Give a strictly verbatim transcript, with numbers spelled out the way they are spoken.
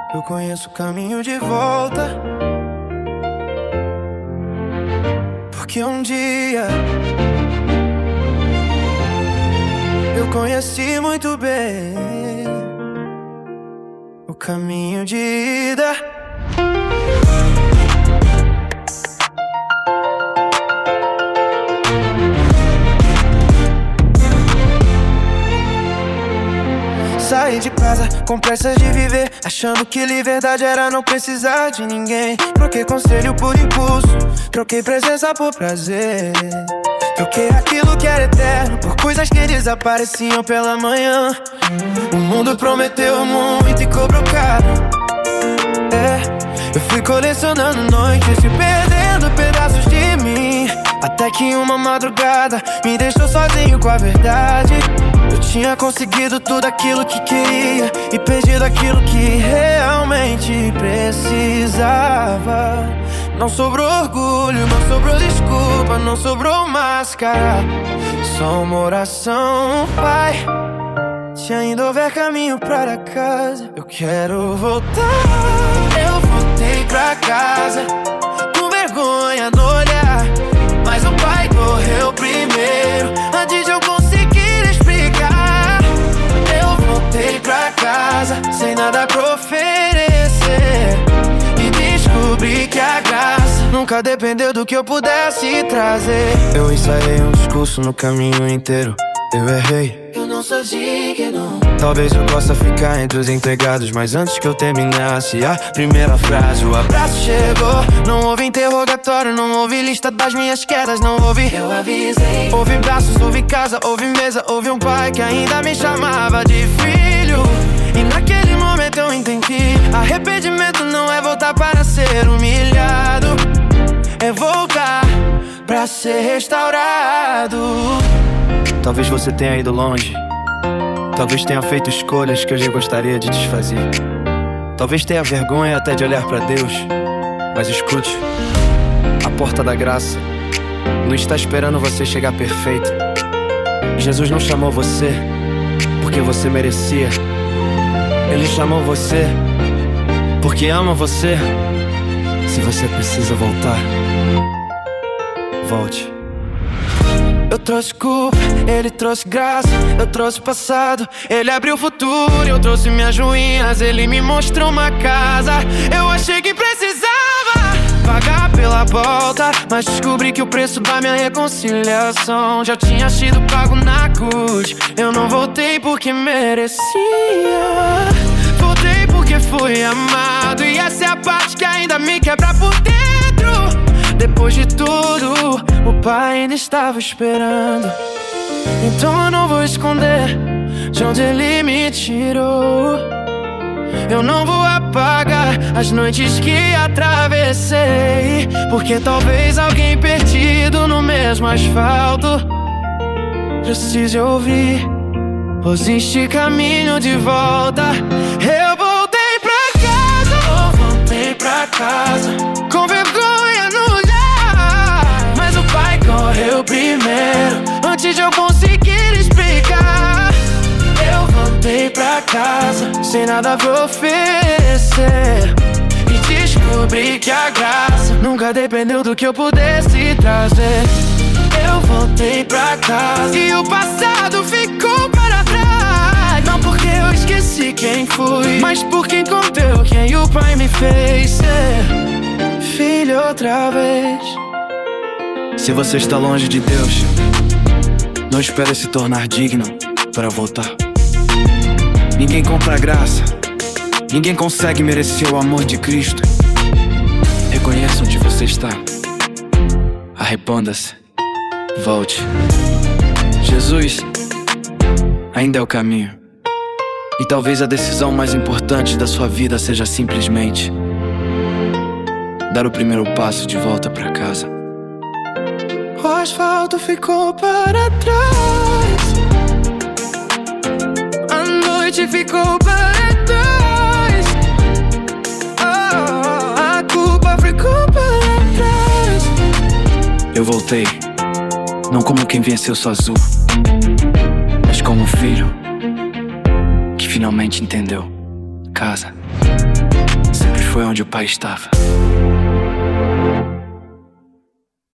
Eu conheço o caminho de volta, porque um dia eu conheci muito bem o caminho de ida. Saí de casa com pressa de viver, achando que liberdade era não precisar de ninguém. Troquei conselho por impulso, troquei presença por prazer. Troquei aquilo que era eterno por coisas que desapareciam pela manhã. O mundo prometeu muito e cobrou caro. É, eu fui colecionando noites e perdendo pedaços de mim, até que uma madrugada me deixou sozinho com a verdade. Eu tinha conseguido tudo aquilo que queria e perdido aquilo que realmente precisava. Não sobrou orgulho, não sobrou desculpa, não sobrou máscara, só uma oração, Pai. Se ainda houver caminho para casa, eu quero voltar. Eu voltei pra casa com vergonha no olhar, mas o Pai correu primeiro antes de eu conseguir explicar. Eu voltei pra casa sem nada pra oferecer e descobri que a graça nunca dependeu do que eu pudesse trazer. Eu ensaiei um discurso no caminho inteiro, eu errei, eu não sou digno. Talvez eu possa ficar entre os empregados, mas antes que eu terminasse a primeira frase, o abraço chegou. Não houve interrogatório, não houve lista das minhas quedas, não houve. Eu avisei. Houve braços, houve casa, houve mesa, houve um pai que ainda me chamava de filho. E naquele momento eu entendi, arrependimento não é voltar para ser humilhado, é voltar pra ser restaurado. Talvez você tenha ido longe, talvez tenha feito escolhas que hoje eu gostaria de desfazer. Talvez tenha vergonha até de olhar pra Deus, mas escute, a porta da graça não está esperando você chegar perfeito. Jesus não chamou você porque você merecia, Ele chamou você porque ama você. Se você precisa voltar, volte. Eu trouxe culpa, Ele trouxe graça. Eu trouxe passado, Ele abriu o futuro. Eu trouxe minhas ruínas, Ele me mostrou uma casa. Eu achei que precisava pagar pela volta, mas descobri que o preço da minha reconciliação já tinha sido pago na cruz. Eu não voltei porque merecia, voltei porque fui amado. E essa é a parte que ainda me quebra por dentro. Depois de tudo, o Pai ainda estava esperando. Então eu não vou esconder de onde Ele me tirou. Eu não vou apagar as noites que atravessei, porque talvez alguém perdido no mesmo asfalto precise ouvir: existe caminho de volta. Eu voltei pra casa, eu voltei pra casa com vergonha no olhar, mas o Pai correu primeiro antes de eu conseguir explicar. Eu voltei pra casa sem nada pra oferecer e descobri que a graça nunca dependeu do que eu pudesse trazer. Eu voltei pra casa e o passado ficou para trás, não porque eu esqueci quem fui, mas porque encontrei quem o Pai me fez ser filho outra vez. Se você está longe de Deus, não espere se tornar digno para voltar. Ninguém compra graça, ninguém consegue merecer o amor de Cristo. Reconheça onde você está, arrependa-se, volte. Jesus ainda é o caminho, e talvez a decisão mais importante da sua vida seja simplesmente dar o primeiro passo de volta pra casa. O asfalto ficou para trás, a noite ficou para trás, oh, a culpa ficou para trás. Eu voltei, não como quem venceu sozinho, mas como um filho que finalmente entendeu. Casa. foi onde o pai estava.